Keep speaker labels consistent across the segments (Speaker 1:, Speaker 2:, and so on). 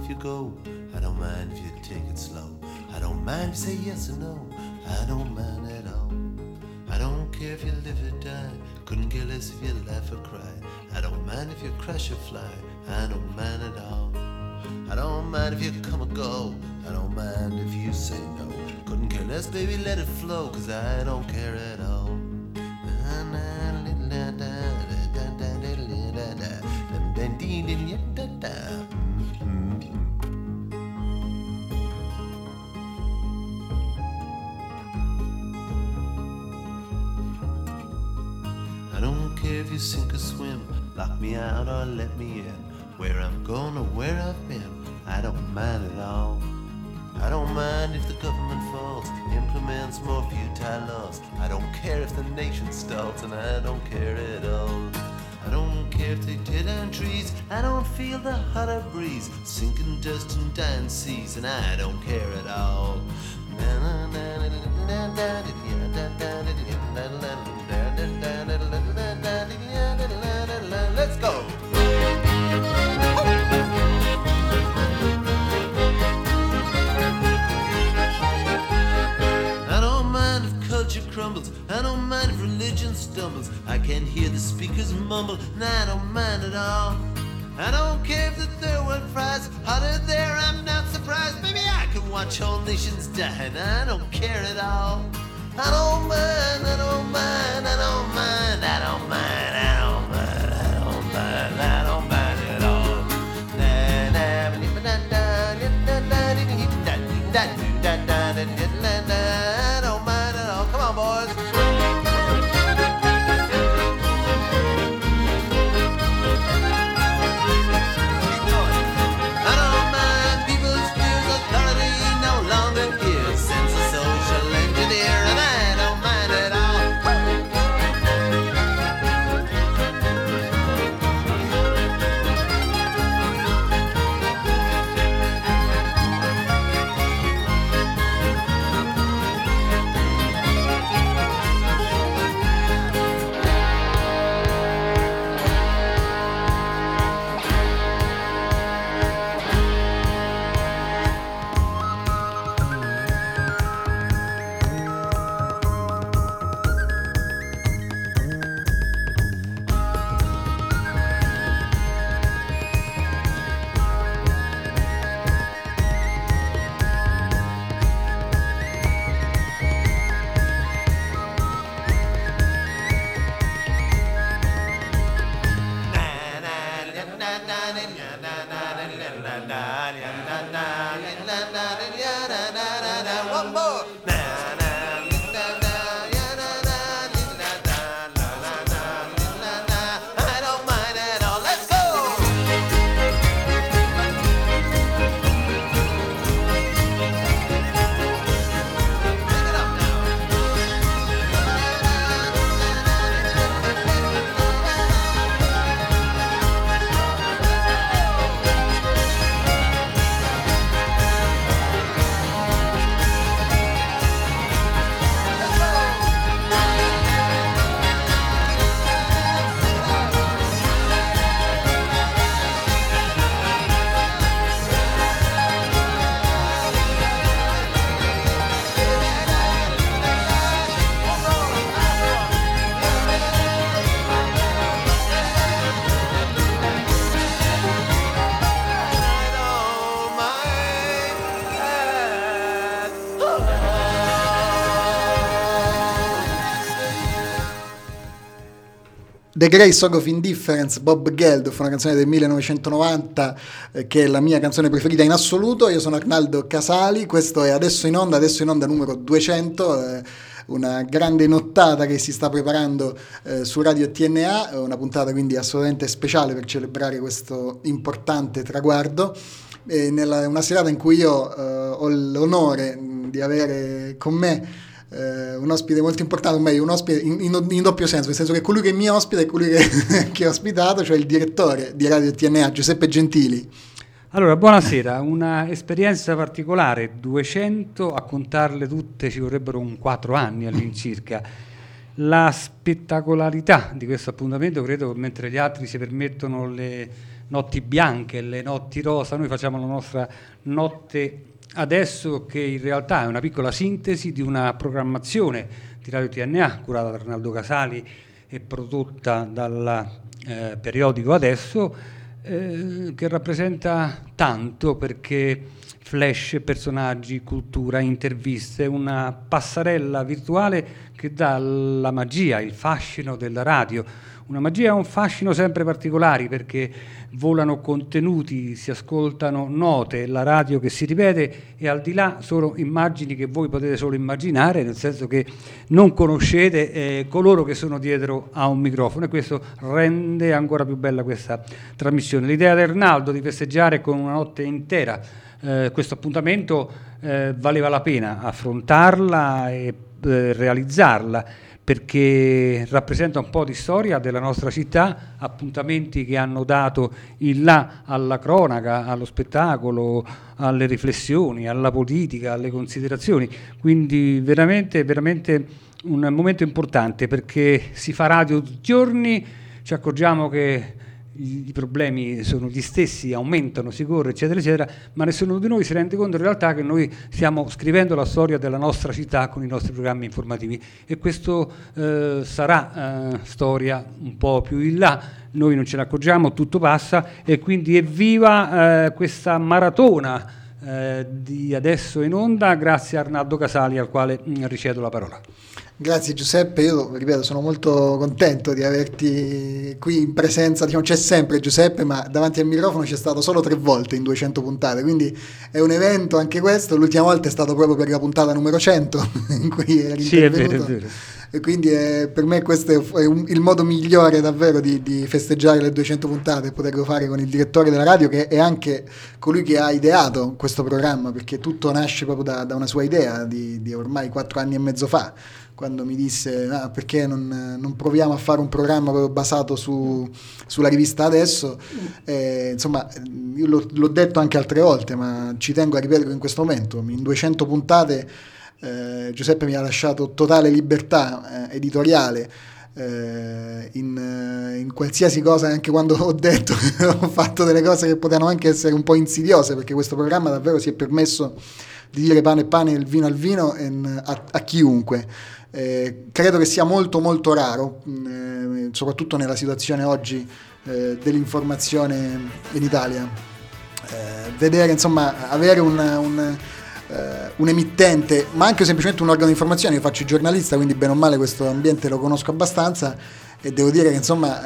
Speaker 1: if you go, I don't mind if you take it slow. I don't mind if you say yes or no, I don't mind at all. I don't care if you live or die, couldn't care less if you laugh or cry. I don't mind if you crash or fly, I don't mind at all. I don't mind if you come or go, I don't mind if you say no. Couldn't care less, baby, let it flow, cause I don't care at all. I don't care if you sink or swim, lock me out or let me in. Where I'm going or where I've been, I don't mind at all. I don't mind if the government falls, implements more futile laws. I don't care if the nation stalls, and I don't care at all. I don't care if they tear down trees, I don't feel the hotter breeze, sinking dust and dying seas, and I don't care at all. Let's go! Crumbles. I don't mind if religion stumbles, I can hear the speakers mumble, and I don't mind at all. I don't care if the third world fries hotter there, I'm not surprised. Maybe I can watch whole nations die, and I don't care at all. I don't mind, I don't mind, I don't mind, I don't mind, I don't mind, I don't mind, I don't mind at all. I don't mind at all. Come on, boys. One more. I don't mind at all. Let's go. Pick it up now.
Speaker 2: The Grey Song of Indifference, Bob Geldof, una canzone del 1990 che è la mia canzone preferita in assoluto. Io sono Arnaldo Casali, questo è Adesso in Onda numero 200, una grande nottata che si sta preparando su Radio TNA, una puntata quindi assolutamente speciale per celebrare questo importante traguardo. Una serata in cui io ho l'onore di avere con me un ospite molto importante, o meglio un ospite in doppio senso, nel senso che colui che mi ospita è colui che ho ospitato, cioè il direttore di Radio TNA, Giuseppe Gentili.
Speaker 3: Allora, buonasera, una esperienza particolare, 200, a contarle tutte ci vorrebbero 4 anni all'incirca. La spettacolarità di questo appuntamento, credo, mentre gli altri si permettono le notti bianche, le notti rosa, noi facciamo la nostra notte adesso, che in realtà è una piccola sintesi di una programmazione di Radio TNA curata da Arnaldo Casali e prodotta dal periodico Adesso, che rappresenta tanto, perché flash, personaggi, cultura, interviste, una passerella virtuale che dà la magia, il fascino della radio. Una magia e un fascino sempre particolari, perché volano contenuti, si ascoltano note, la radio che si ripete, e al di là sono immagini che voi potete solo immaginare, nel senso che non conoscete coloro che sono dietro a un microfono, e questo rende ancora più bella questa trasmissione. L'idea di Arnaldo di festeggiare con una notte intera questo appuntamento valeva la pena affrontarla e realizzarla, perché rappresenta un po' di storia della nostra città, appuntamenti che hanno dato il là alla cronaca, allo spettacolo, alle riflessioni, alla politica, alle considerazioni. Quindi veramente, veramente un momento importante, perché si fa radio tutti i giorni, ci accorgiamo che i problemi sono gli stessi, aumentano, si corre, eccetera, eccetera, ma nessuno di noi si rende conto in realtà che noi stiamo scrivendo la storia della nostra città con i nostri programmi informativi, e questo sarà storia un po' più in là, noi non ce ne accorgiamo, tutto passa, e quindi evviva questa maratona di Adesso in Onda, grazie a Arnaldo Casali, al quale ricevo la parola.
Speaker 2: Grazie Giuseppe, io ripeto sono molto contento di averti qui in presenza, diciamo, c'è sempre Giuseppe, ma davanti al microfono c'è stato solo 3 volte in 200 puntate, quindi è un evento anche questo. L'ultima volta è stato proprio per la puntata numero 100 in cui eri intervenuto.
Speaker 3: È vero.
Speaker 2: E quindi per me questo è il modo migliore davvero di festeggiare le 200 puntate, poterlo fare con il direttore della radio, che è anche colui che ha ideato questo programma, perché tutto nasce proprio da una sua idea di ormai 4 anni e mezzo fa, quando mi disse perché non proviamo a fare un programma proprio basato sulla rivista Adesso. Insomma, io l'ho detto anche altre volte, ma ci tengo a ripeterlo in questo momento: in 200 puntate Giuseppe mi ha lasciato totale libertà editoriale in qualsiasi cosa, anche quando ho detto che ho fatto delle cose che potevano anche essere un po' insidiose, perché questo programma davvero si è permesso di dire pane e pane, il vino al vino a chiunque. Credo che sia molto molto raro, soprattutto nella situazione oggi dell'informazione in Italia, vedere, insomma, avere un emittente, ma anche semplicemente un organo di informazione. Io faccio il giornalista, quindi bene o male questo ambiente lo conosco abbastanza, e devo dire che insomma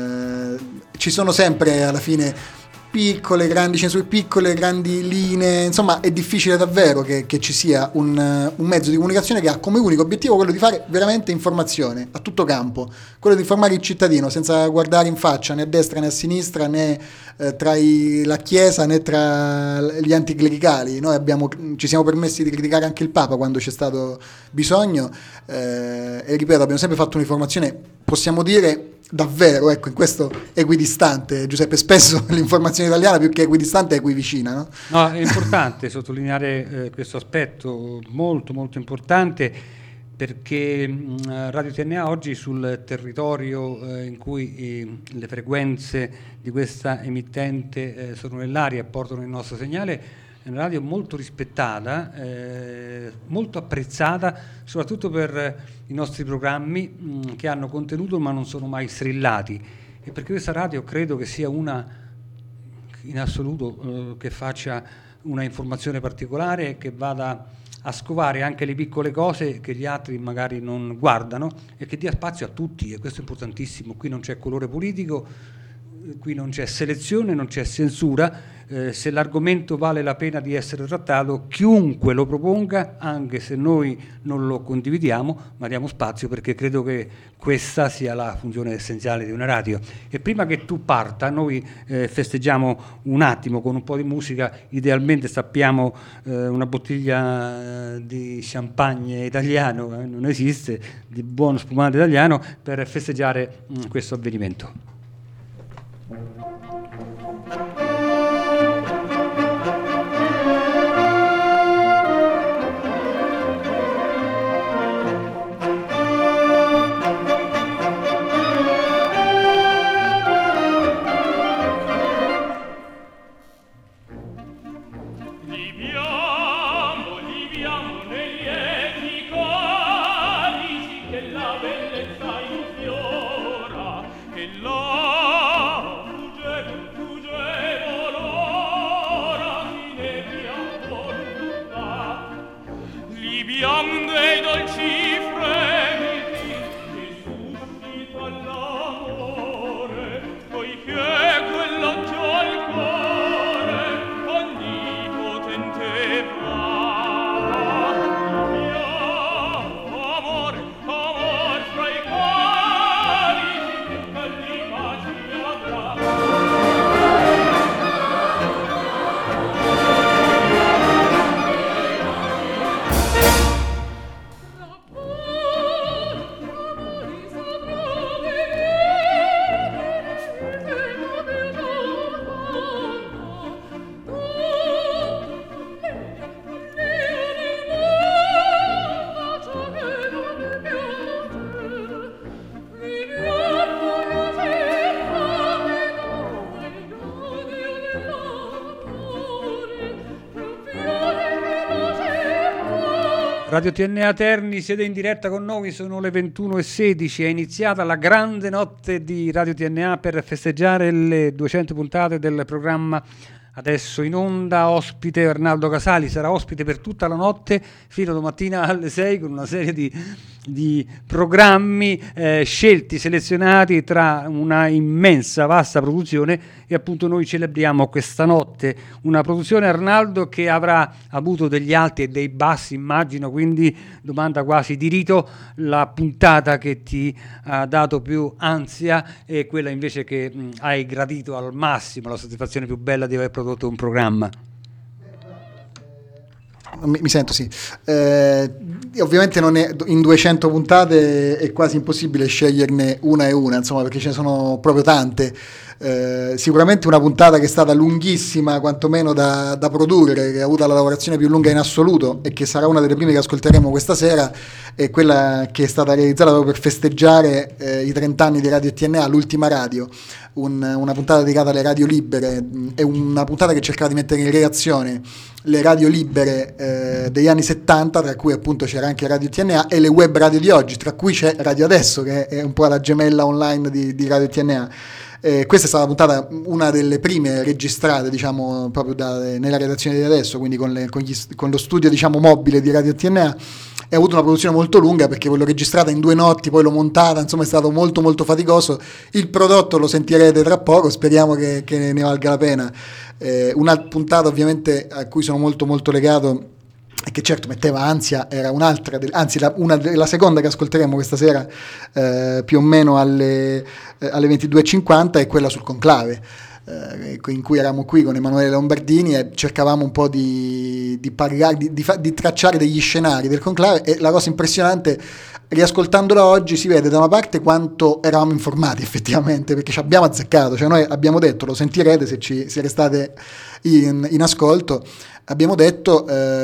Speaker 2: ci sono sempre alla fine piccole, grandi censure, piccole, grandi linee, insomma è difficile davvero che ci sia un mezzo di comunicazione che ha come unico obiettivo quello di fare veramente informazione a tutto campo, quello di informare il cittadino senza guardare in faccia né a destra né a sinistra, né tra la Chiesa né tra gli anticlericali. Noi ci siamo permessi di criticare anche il Papa quando c'è stato bisogno, e ripeto, abbiamo sempre fatto un'informazione, possiamo dire, davvero, ecco, in questo equidistante. Giuseppe, spesso l'informazione italiana più che equidistante è equivicina, no?
Speaker 3: No, è importante sottolineare questo aspetto molto molto importante, perché Radio TNA oggi sul territorio in cui le frequenze di questa emittente sono nell'aria e portano il nostro segnale, è una radio molto rispettata, molto apprezzata, soprattutto per i nostri programmi che hanno contenuto ma non sono mai strillati, e perché questa radio credo che sia una in assoluto che faccia una informazione particolare e che vada a scovare anche le piccole cose che gli altri magari non guardano, e che dia spazio a tutti, e questo è importantissimo. Qui non c'è colore politico, qui non c'è selezione, non c'è censura. Se l'argomento vale la pena di essere trattato, chiunque lo proponga, anche se noi non lo condividiamo, ma diamo spazio, perché credo che questa sia la funzione essenziale di una radio. E prima che tu parta, noi festeggiamo un attimo con un po' di musica, idealmente sappiamo una bottiglia di champagne italiano, non esiste, di buono spumante italiano, per festeggiare questo avvenimento. Radio TNA Terni, siete in diretta con noi, sono le 21:16, è iniziata la grande notte di Radio TNA per festeggiare le 200 puntate del programma Adesso in onda. Ospite Arnaldo Casali, sarà ospite per tutta la notte fino a domattina alle 6 con una serie di programmi scelti, selezionati tra una immensa, vasta produzione, e appunto noi celebriamo questa notte una produzione, Arnaldo, che avrà avuto degli alti e dei bassi, immagino, quindi domanda quasi di rito: la puntata che ti ha dato più ansia e quella invece che hai gradito al massimo, la soddisfazione più bella di aver prodotto un programma?
Speaker 2: Mi sento, sì. Ovviamente non è, in 200 puntate è quasi impossibile sceglierne una e una, insomma, perché ce ne sono proprio tante. Sicuramente una puntata che è stata lunghissima, quantomeno da produrre, che ha avuto la lavorazione più lunga in assoluto e che sarà una delle prime che ascolteremo questa sera, è quella che è stata realizzata proprio per festeggiare i 30 anni di Radio TNA, l'ultima radio. Una puntata dedicata alle radio libere, è una puntata che cercava di mettere in relazione le radio libere degli anni 70, tra cui appunto c'era anche Radio TNA, e le web radio di oggi, tra cui c'è Radio Adesso, che è un po' la gemella online di Radio TNA. Questa è stata la puntata, una delle prime registrate, diciamo, proprio nella redazione di Adesso, quindi con lo studio, diciamo, mobile di Radio TNA. E ha avuto una produzione molto lunga, perché l'ho registrata in 2 notti, poi l'ho montata, insomma è stato molto molto faticoso. Il prodotto lo sentirete tra poco, speriamo che ne valga la pena. Una puntata ovviamente a cui sono molto molto legato e che certo metteva ansia era un'altra, la seconda che ascolteremo questa sera, più o meno alle 22:50, è quella sul conclave, in cui eravamo qui con Emanuele Lombardini e cercavamo un po' di tracciare degli scenari del conclave. E la cosa impressionante, riascoltandola oggi, si vede da una parte quanto eravamo informati effettivamente, perché ci abbiamo azzeccato, cioè noi abbiamo detto, lo sentirete se restate in ascolto, abbiamo detto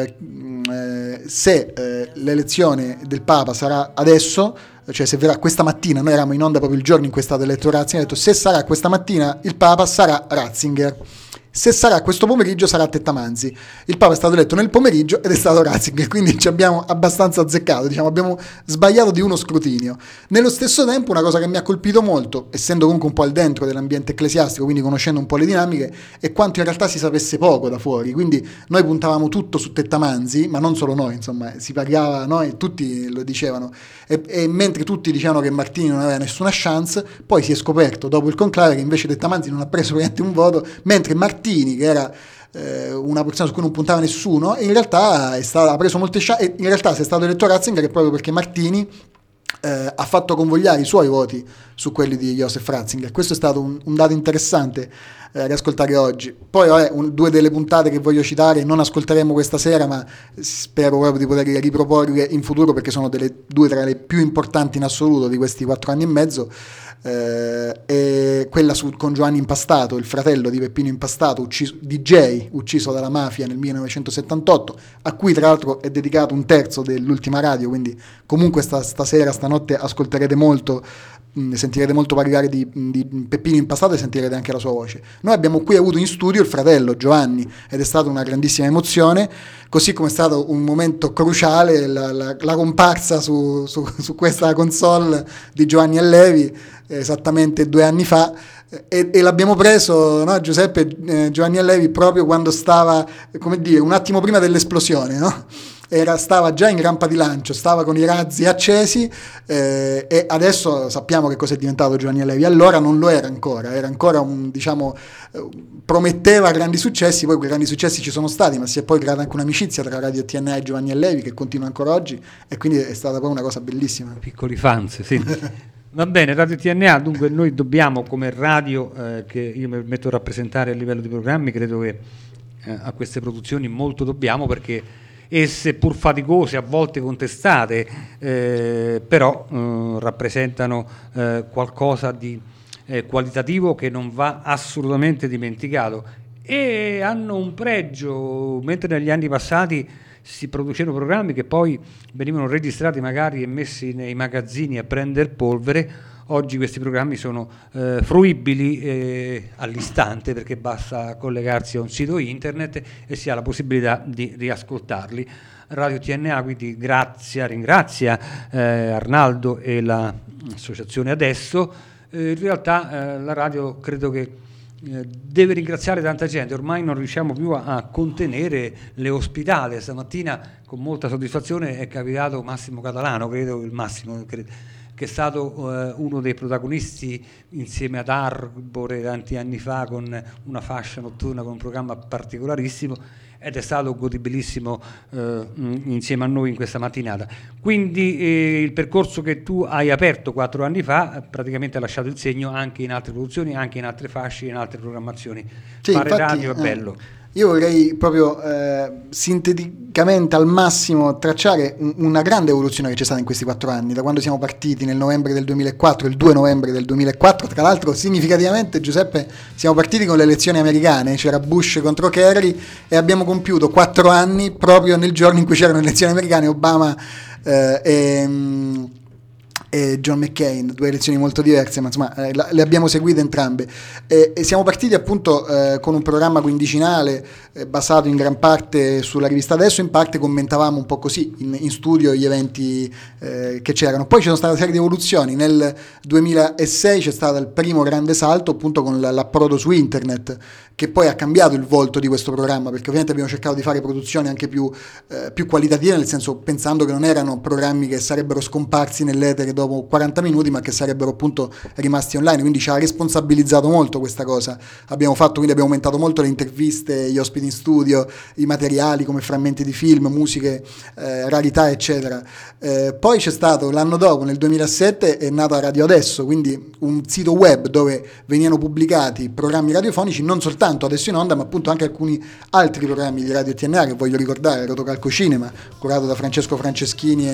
Speaker 2: se l'elezione del Papa sarà adesso, cioè se verrà questa mattina, noi eravamo in onda proprio il giorno in cui è stato eletto Ratzinger, ho detto se sarà questa mattina il Papa sarà Ratzinger, se sarà questo pomeriggio sarà Tettamanzi. Il Papa è stato eletto nel pomeriggio ed è stato Ratzinger, quindi ci abbiamo abbastanza azzeccato, diciamo, abbiamo sbagliato di uno scrutinio. Nello stesso tempo una cosa che mi ha colpito molto, essendo comunque un po' al dentro dell'ambiente ecclesiastico, quindi conoscendo un po' le dinamiche, è quanto in realtà si sapesse poco da fuori. Quindi noi puntavamo tutto su Tettamanzi, ma non solo noi, insomma, si parlava, noi tutti lo dicevano, e mentre tutti dicevano che Martini non aveva nessuna chance, poi si è scoperto dopo il conclave che invece Tettamanzi non ha preso praticamente un voto, mentre Martini, che era una persona su cui non puntava nessuno, in realtà ha preso molte chance. E in realtà, se è stato eletto Ratzinger, è proprio perché Martini ha fatto convogliare i suoi voti su quelli di Joseph Ratzinger. Questo è stato un dato interessante da ascoltare oggi. Poi 2 delle puntate che voglio citare non ascolteremo questa sera, ma spero proprio di poterle riproporre in futuro, perché sono 2 tra le più importanti in assoluto di questi 4 anni e mezzo. E quella con Giovanni Impastato, il fratello di Peppino Impastato, ucciso dalla mafia nel 1978, a cui tra l'altro è dedicato un terzo dell'ultima radio, quindi comunque stanotte ascolterete molto, sentirete molto parlare di Peppino Impastato e sentirete anche la sua voce. Noi abbiamo qui avuto in studio il fratello Giovanni ed è stata una grandissima emozione, così come è stato un momento cruciale la comparsa su questa console di Giovanni Allevi esattamente 2 anni fa, e l'abbiamo preso, no, Giuseppe, Giovanni Allevi, proprio quando stava, come dire, un attimo prima dell'esplosione, no? Stava già in rampa di lancio, stava con i razzi accesi, e adesso sappiamo che cosa è diventato Giovanni Allevi. Allora non lo era ancora prometteva grandi successi, poi quei grandi successi ci sono stati, ma si è poi creata anche un'amicizia tra Radio TNA e Giovanni Allevi che continua ancora oggi, e quindi è stata poi una cosa bellissima.
Speaker 3: Piccoli fans, sì. Va bene, Radio TNA, dunque noi dobbiamo, come radio che io mi permetto di rappresentare a livello di programmi, credo che a queste produzioni molto dobbiamo, perché esse, pur faticose, a volte contestate, però rappresentano qualcosa di qualitativo che non va assolutamente dimenticato, e hanno un pregio. Mentre negli anni passati si producevano programmi che poi venivano registrati magari e messi nei magazzini a prendere polvere, oggi questi programmi sono fruibili all'istante, perché basta collegarsi a un sito internet e si ha la possibilità di riascoltarli. Radio TNA, quindi ringrazia Arnaldo e l'associazione Adesso. In realtà la radio credo che deve ringraziare tanta gente, ormai non riusciamo più a contenere le ospitate. Stamattina con molta soddisfazione è capitato Massimo Catalano, credo che è stato uno dei protagonisti insieme ad Arbore tanti anni fa con una fascia notturna con un programma particolarissimo, ed è stato godibilissimo insieme a noi in questa mattinata. Quindi il percorso che tu hai aperto 4 anni fa praticamente ha lasciato il segno anche in altre produzioni, anche in altre fasce, in altre programmazioni. Sì, fare infatti, radio è bello.
Speaker 2: Io vorrei proprio sinteticamente al massimo tracciare una grande evoluzione che c'è stata in questi 4 anni, da quando siamo partiti nel novembre del 2004, il 2 novembre del 2004, tra l'altro significativamente, Giuseppe, siamo partiti con le elezioni americane, c'era Bush contro Kerry e abbiamo compiuto 4 anni proprio nel giorno in cui c'erano le elezioni americane, Obama e John McCain, 2 elezioni molto diverse, ma insomma le abbiamo seguite entrambe e siamo partiti appunto con un programma quindicinale basato in gran parte sulla rivista Adesso, in parte commentavamo un po' così in studio gli eventi che c'erano. Poi ci sono state una serie di evoluzioni. Nel 2006 c'è stato il primo grande salto appunto con l'approdo su internet, che poi ha cambiato il volto di questo programma, perché ovviamente abbiamo cercato di fare produzioni anche più qualitative, nel senso pensando che non erano programmi che sarebbero scomparsi nell'etere dopo 40 minuti, ma che sarebbero appunto rimasti online, quindi ci ha responsabilizzato molto questa cosa. Abbiamo aumentato molto le interviste, gli ospiti in studio, i materiali come frammenti di film, musiche, rarità eccetera. Poi c'è stato l'anno dopo, nel 2007, è nata Radio Adesso, quindi un sito web dove venivano pubblicati programmi radiofonici, non soltanto Adesso in Onda, ma appunto anche alcuni altri programmi di Radio TNA che voglio ricordare: Rotocalco Cinema, curato da Francesco Franceschini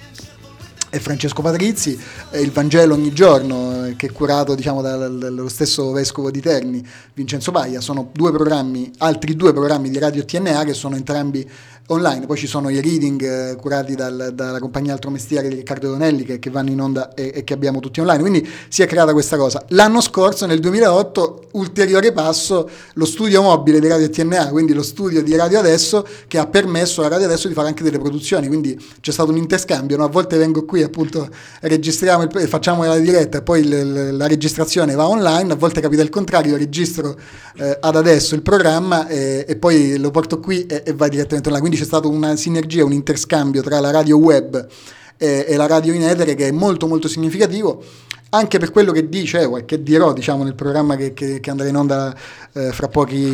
Speaker 2: e Francesco Patrizzi, il Vangelo ogni giorno, che è curato diciamo dallo stesso vescovo di Terni, Vincenzo Paglia. Sono altri due programmi di Radio TNA che sono entrambi online. Poi ci sono i reading curati dalla compagnia Altro Mestiere di Riccardo Donelli che vanno in onda e che abbiamo tutti online, quindi si è creata questa cosa. L'anno scorso, nel 2008, ulteriore passo, lo studio mobile di Radio TNA, quindi lo studio di Radio Adesso, che ha permesso a Radio Adesso di fare anche delle produzioni, quindi c'è stato un interscambio, no? A volte vengo qui appunto, registriamo facciamo la diretta e poi la registrazione va online, a volte capita il contrario, registro ad Adesso il programma e poi lo porto qui e va direttamente online. Quindi c'è stata una sinergia, un interscambio tra la radio web e la radio in etere che è molto molto significativo, anche per quello che dicevo e che dirò diciamo nel programma che andrà in onda fra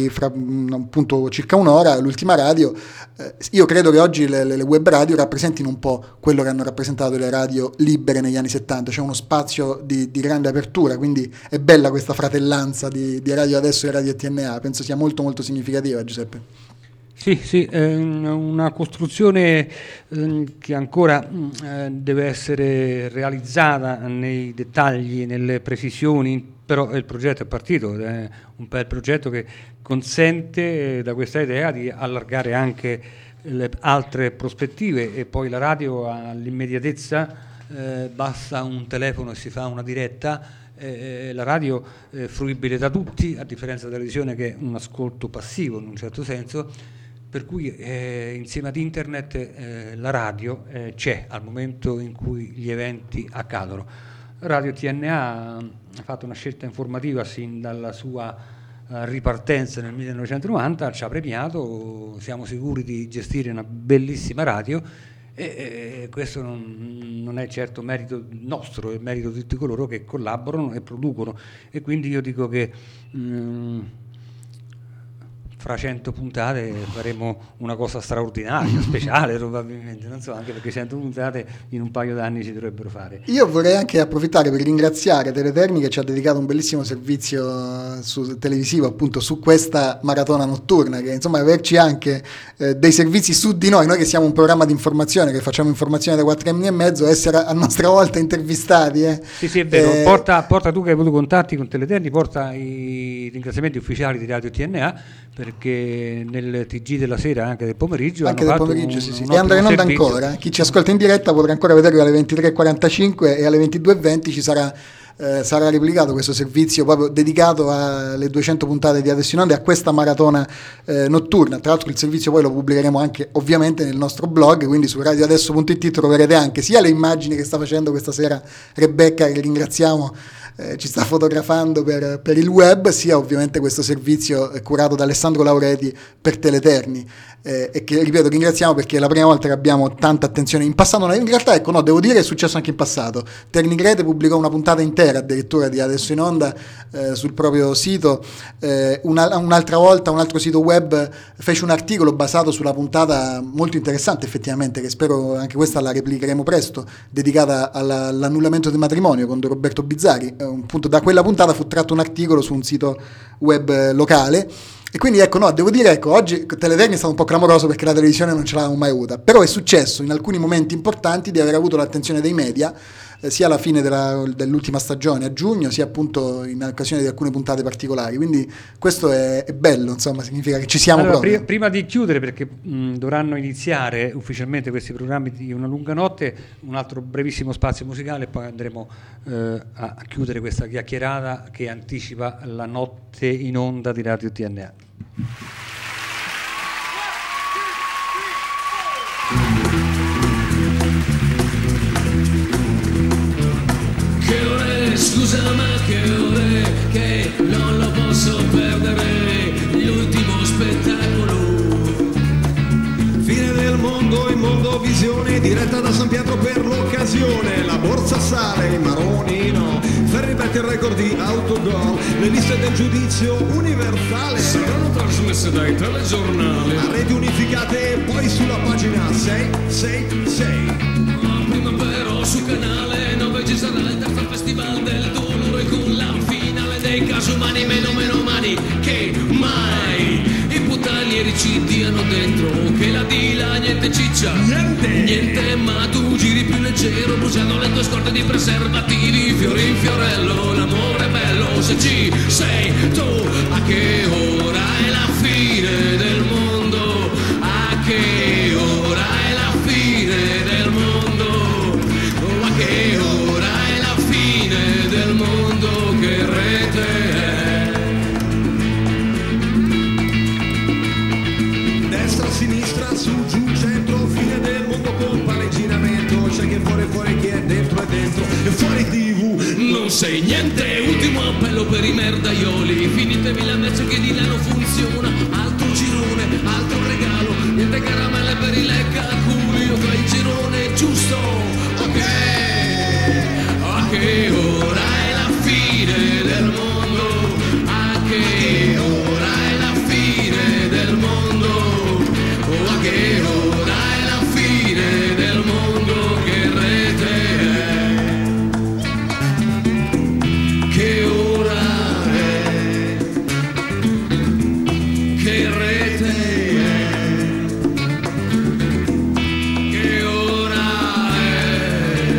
Speaker 2: appunto circa un'ora, l'ultima radio. Io credo che oggi le web radio rappresentino un po' quello che hanno rappresentato le radio libere negli anni 70, c'è uno spazio di grande apertura, quindi è bella questa fratellanza di Radio Adesso e Radio TNA, penso sia molto molto significativa, Giuseppe.
Speaker 3: Sì, è una costruzione che ancora deve essere realizzata nei dettagli, nelle precisioni, però il progetto è partito, è un bel progetto che consente da questa idea di allargare anche le altre prospettive, e poi la radio all'immediatezza, basta un telefono e si fa una diretta. La radio è fruibile da tutti, a differenza della televisione che è un ascolto passivo in un certo senso. Per cui insieme ad internet la radio c'è al momento in cui gli eventi accadono. Radio TNA ha fatto una scelta informativa sin dalla sua ripartenza nel 1990, ci ha premiato, siamo sicuri di gestire una bellissima radio e questo non è certo merito nostro, è merito di tutti coloro che collaborano e producono, e quindi io dico che fra 100 puntate faremo una cosa straordinaria, speciale probabilmente, non so, anche perché 100 puntate in un paio d'anni ci dovrebbero fare.
Speaker 2: Io vorrei anche approfittare per ringraziare Teletermi, che ci ha dedicato un bellissimo servizio televisivo appunto su questa maratona notturna, che insomma averci anche dei servizi su di noi che siamo un programma di informazione, che facciamo informazione da 4 anni e mezzo, essere a nostra volta intervistati.
Speaker 3: Sì, è vero, porta tu che hai avuto contatti con Teletermi, porta i ringraziamenti ufficiali di Radio TNA, perché nel TG della sera, anche del pomeriggio,
Speaker 2: anche del pomeriggio sì. E andrà in onda ancora, chi ci ascolta in diretta potrà ancora vederlo alle 23:45 e alle 22:20 ci sarà sarà replicato questo servizio proprio dedicato alle 200 puntate di Adesso in Onda e a questa maratona notturna. Tra l'altro il servizio poi lo pubblicheremo anche ovviamente nel nostro blog, quindi su radioadesso.it troverete anche sia le immagini che sta facendo questa sera Rebecca, che ringraziamo, ci sta fotografando per il web, sia ovviamente questo servizio curato da Alessandro Laureti per Teleterni, e che, ripeto, ringraziamo perché è la prima volta che abbiamo tanta attenzione. In passato, in realtà, ecco, no, devo dire che è successo anche in passato. Ternigrete pubblicò una puntata intera addirittura di Adesso in Onda sul proprio sito, un'altra volta un altro sito web fece un articolo basato sulla puntata molto interessante effettivamente, che spero anche questa la replicheremo presto, dedicata all'annullamento del matrimonio con Don Roberto Bizzarri. Appunto, da quella puntata fu tratto un articolo su un sito web locale. E quindi ecco, no, devo dire, ecco, oggi Teleterni è stato un po' clamoroso perché la televisione non ce l'avevamo mai avuta, però è successo in alcuni momenti importanti di aver avuto l'attenzione dei media, sia alla fine dell'ultima stagione a giugno, sia appunto in occasione di alcune puntate particolari, quindi questo è bello, insomma, significa che ci siamo proprio.
Speaker 3: Prima di chiudere, perché dovranno iniziare ufficialmente questi programmi di Una lunga notte, un altro brevissimo spazio musicale e poi andremo a chiudere questa chiacchierata che anticipa la notte in onda di Radio TNA.
Speaker 4: Che ore, scusa ma che ore, che non lo posso perdere, l'ultimo spettacolo. Fine del mondo in Mondovisione, diretta da San Pietro per l'occasione. La borsa sale, i maroni no, Ferri batte il record di autogol. Le liste del giudizio universale saranno trasmesse dai telegiornali a reti unificate e poi sulla pagina 666. Prima però su canale 9 ci sarà il terzo festival del dolore con la finale dei Casumani, meno mani che mai i puttanieri ci diano dentro, che la dila niente ciccia, niente, ma tu giri più leggero bruciando le tue scorte di preservativi, fiori in fiorello, l'amore è bello se ci sei tu. A che ora è la fine del mondo, a che ora è la fine del mondo, a che ora è la fine del mondo, che rete è? Destra, sinistra, su, giù, centro, fine del mondo con palegginamento. C'è chi è fuori, chi è dentro e fuori TV non sei niente. Ultimo appello per i merdaioli, finitevi la merce che di là non funziona. Altro girone, altro regalo, niente caramelle per i leccaculi. Io tra il girone giusto, ok. A che ora è la fine del mondo, a che ora è la fine del mondo, a che ora è la fine del mondo, che rete è? Che ora è? Che rete è? Che ora è?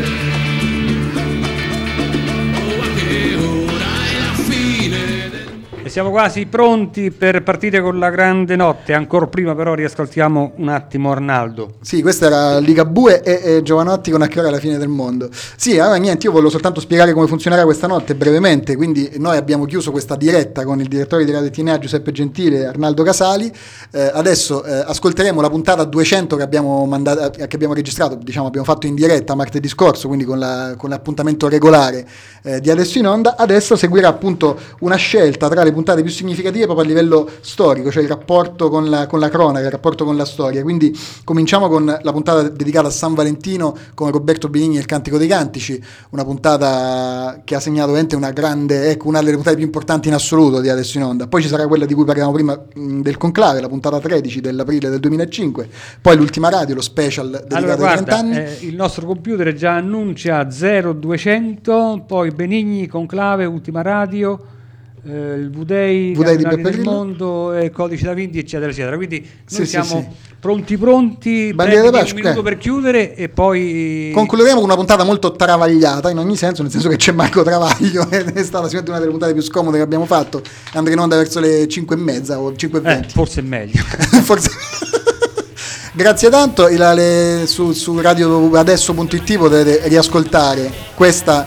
Speaker 4: Oh, a che ora è la fine del mondo?
Speaker 3: E siamo quasi pronti per partire con la grande notte. Ancora prima però riascoltiamo un attimo Arnaldo.
Speaker 2: Sì, questa era Ligabue e Giovanotti con A che ora è la fine del mondo. Sì, allora niente, io volevo soltanto spiegare come funzionerà questa notte brevemente. Quindi noi abbiamo chiuso questa diretta con il direttore di Radio TNA Giuseppe Gentile e Arnaldo Casali. Adesso ascolteremo la puntata 200 che abbiamo registrato, diciamo abbiamo fatto in diretta martedì scorso, quindi con l'appuntamento regolare di Adesso in Onda. Adesso seguirà appunto una scelta tra le puntate più significative proprio a livello storico, cioè il rapporto con la cronaca, il rapporto con la storia. Quindi cominciamo con la puntata dedicata a San Valentino con Roberto Benigni e il Cantico dei Cantici, una puntata che ha segnato veramente una grande, ecco, una delle puntate più importanti in assoluto di Adesso in Onda. Poi ci sarà quella di cui parlavamo prima del Conclave, la puntata 13 dell'aprile del 2005, poi l'ultima radio, lo special dedicato ai 30 anni.
Speaker 3: Il nostro computer già annuncia 0200, poi Benigni, Conclave, ultima radio, il V-Day
Speaker 2: di
Speaker 3: del
Speaker 2: Beppe Grillo,
Speaker 3: mondo, Codice da Vinci, eccetera eccetera. Quindi noi
Speaker 2: Sì,
Speaker 3: siamo
Speaker 2: sì.
Speaker 3: pronti
Speaker 2: Bandiera da pace,
Speaker 3: un minuto per chiudere e poi
Speaker 2: concluderemo con una puntata molto travagliata in ogni senso, nel senso che c'è Marco Travaglio ed è stata sicuramente una delle puntate più scomode che abbiamo fatto. Andrà in onda verso le 5:30 o 5:20.
Speaker 3: forse è meglio.
Speaker 2: Forse. Grazie tanto. Su radioadesso.it potete riascoltare questa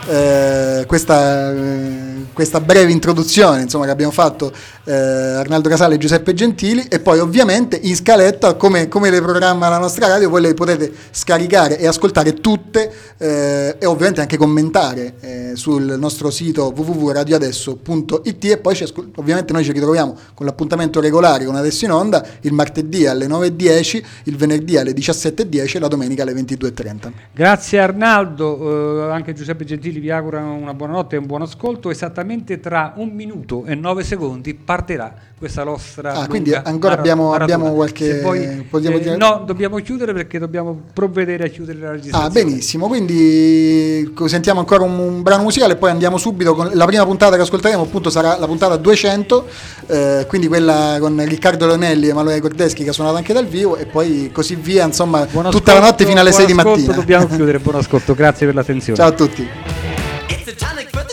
Speaker 2: questa breve introduzione, insomma, che abbiamo fatto Arnaldo Casali e Giuseppe Gentili, e poi ovviamente in scaletta, come le programma la nostra radio, voi le potete scaricare e ascoltare tutte, e ovviamente anche commentare sul nostro sito www.radioadesso.it, e poi ovviamente noi ci ritroviamo con l'appuntamento regolare con Adesso in Onda il martedì alle 9:10, il venerdì alle 17:10 e la domenica alle 22:30.
Speaker 3: Grazie Arnaldo, anche Giuseppe Gentili vi augurano una buonanotte e un buon ascolto. Esattamente tra 1 minuto e 9 secondi partirà questa nostra
Speaker 2: quindi ancora abbiamo qualche... dire...
Speaker 3: No, dobbiamo chiudere perché dobbiamo provvedere a chiudere la registrazione.
Speaker 2: Benissimo, quindi sentiamo ancora un brano musicale e poi andiamo subito con la prima puntata che ascolteremo, appunto sarà la puntata 200, quindi quella con Riccardo Leonelli e Emanuele Cordeschi, che ha suonato anche dal vivo, e poi così via, insomma, tutta la notte fino alle 6 di mattina.
Speaker 3: Dobbiamo chiudere, buon ascolto, grazie per l'attenzione.
Speaker 2: Ciao a tutti.
Speaker 1: It's a tonic for